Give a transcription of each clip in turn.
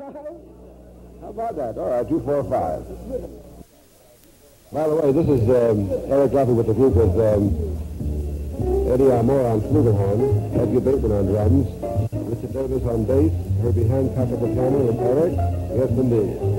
How about that? All right, 245. By the way, this is Eric Duffy with the group with Eddie Armour on flugelhorn, Edgar Bateman on drums, Richard Davis on bass, Herbie Hancock at the piano with Eric. Yes, indeed.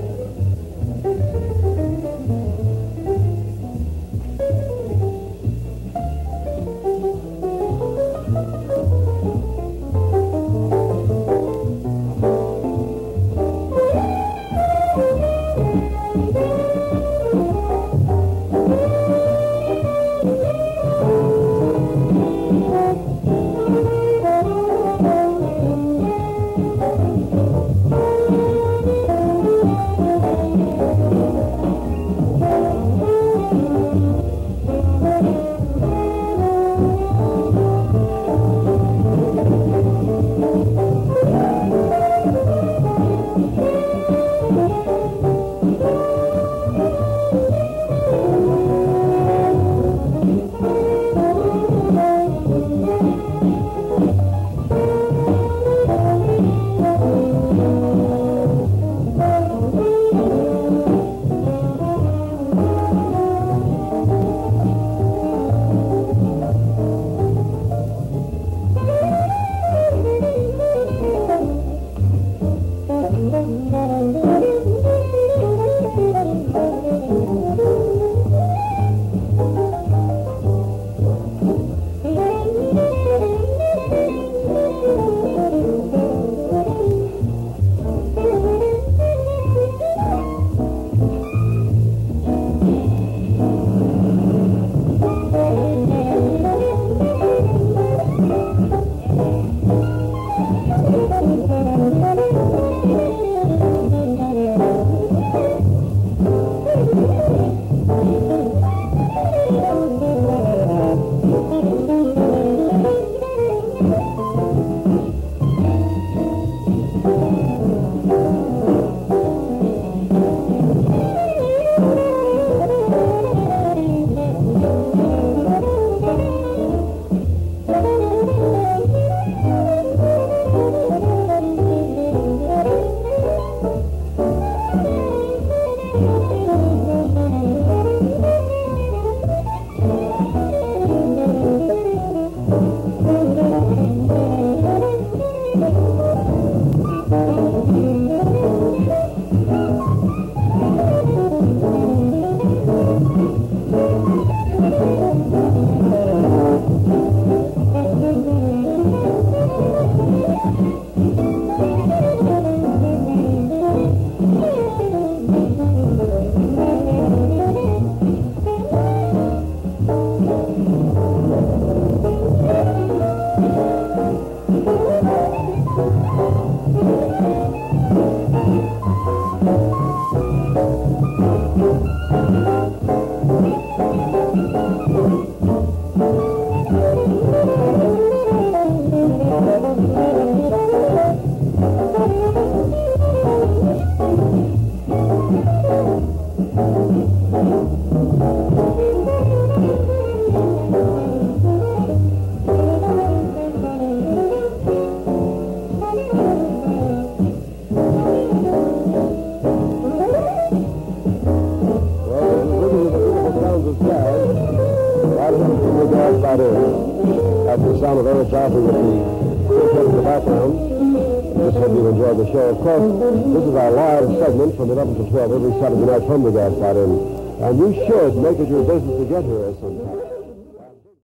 That's the sound of Eric Duffy with the quartet in the background. Just hope you enjoyed the show. Of course, this is our live segment from 11 to 12 every Saturday night from the Gaslight Inn. And you should make it your business to get here sometime.